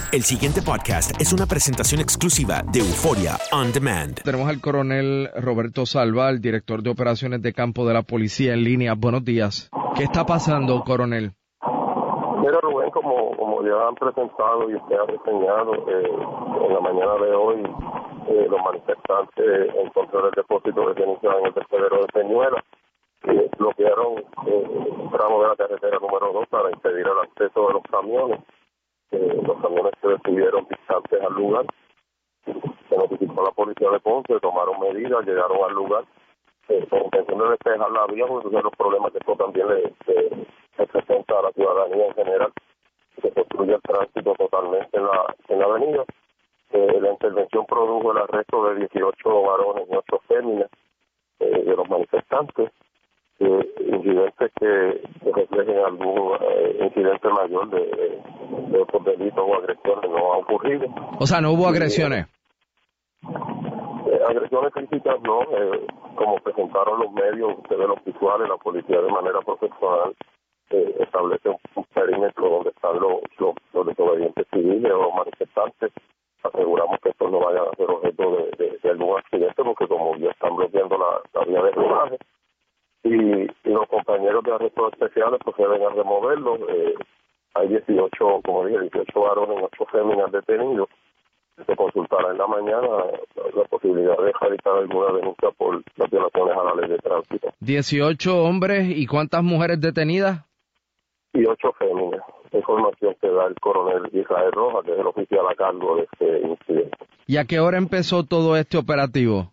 El siguiente podcast es una presentación exclusiva de Euphoria On Demand. Tenemos al coronel Roberto Salva, el director de operaciones de campo de la policía en línea. Buenos días. ¿Qué está pasando, coronel? Mira, Rubén, como ya han presentado y usted ha reseñado, en la mañana de hoy, los manifestantes en contra del depósito de ceniza en el vertedero de Peñuela bloquearon un tramo de la carretera número 2 para impedir el acceso de los camiones. Los camiones se detuvieron distantes al lugar. Se notificó a la policía de Ponce, tomaron medidas, llegaron al lugar con intención de despejar la vía, porque son los problemas que esto también le presenta a la ciudadanía en general. Se construye el tránsito totalmente en la avenida. La intervención produjo el arresto de 18 varones y 8 féminas de los manifestantes. Incidentes que reflejen algún incidente mayor de otros delitos o agresiones no ha ocurrido. O sea, no hubo agresiones. Agresiones físicas no, como presentaron los medios, ustedes los visuales, la policía de manera profesional establece un perímetro donde están los desobedientes civiles o los manifestantes. Aseguramos que estos no vayan a ser objeto de algún accidente, porque como ya están bloqueando la vía de rodaje, y los compañeros de arrestos especiales proceden a removerlos. Hay 18, como dije, 18 varones y 8 féminas detenidos. Se consultará en la mañana la posibilidad de realizar alguna denuncia por las violaciones a la ley de tránsito. 18 hombres y ¿cuántas mujeres detenidas? Y 8 féminas. Información que da el coronel Israel Rojas, que es el oficial a cargo de este incidente. ¿Y a qué hora empezó todo este operativo?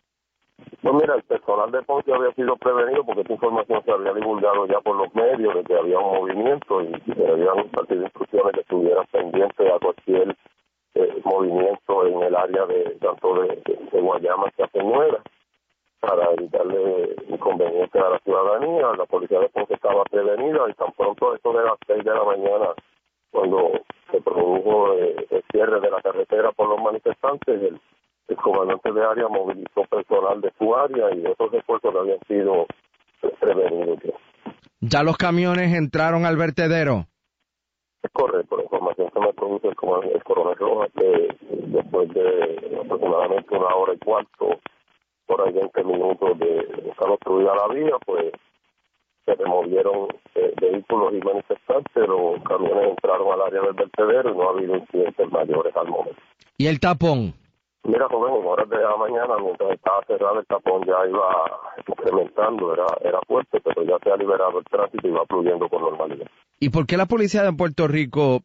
Pues mira, el personal de Ponce había sido prevenido porque esta información se había divulgado ya por los medios de que había un movimiento y se habían partido instrucciones que estuvieran pendientes a cualquier movimiento en el área tanto de Guayama hacia Peñuela para evitarle inconvenientes a la ciudadanía. La policía de Ponce estaba prevenida y tan pronto esto de las 6 de la mañana, cuando se produjo el cierre de la carretera por los manifestantes, el comandante de área movilizó personal de su área y esos esfuerzos habían sido prevenidos. ¿Ya los camiones entraron al vertedero? Es correcto, la información que me produce el coronel Rojas, que después de aproximadamente 1 hora y cuarto, por ahí 20 minutos de estar obstruida la vía, pues se removieron vehículos y manifestantes, los camiones entraron al área del vertedero y no ha habido incidentes mayores al momento. ¿Y el tapón? Mira, joven, en horas de la mañana, mientras estaba cerrado, el tapón ya iba incrementando, era fuerte, pero ya se ha liberado el tránsito y va fluyendo con normalidad. ¿Y por qué la policía de Puerto Rico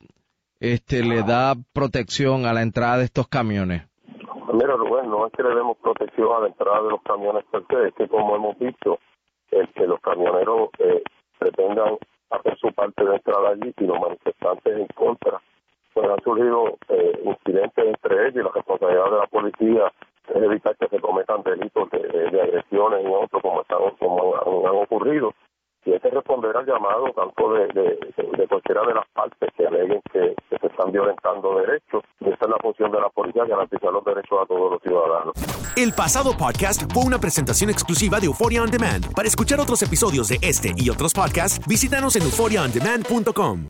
le da protección a la entrada de estos camiones? Mira, Rubén, no es que le demos protección a la entrada de los camiones per se, es que como hemos visto, que los camioneros pretendan hacer su parte de entrada allí y los manifestantes en contra. Pues han surgido incidentes entre ellos y la responsabilidad de la policía es evitar que se cometan delitos de agresiones y otros como han ocurrido. Y hay que responder al llamado tanto de cualquiera de las partes que aleguen que se están violentando derechos. Y esa es la función de la policía, garantizar los derechos a todos los ciudadanos. El pasado podcast fue una presentación exclusiva de Euphoria On Demand. Para escuchar otros episodios de este y otros podcasts, visítanos en euphoriaondemand.com.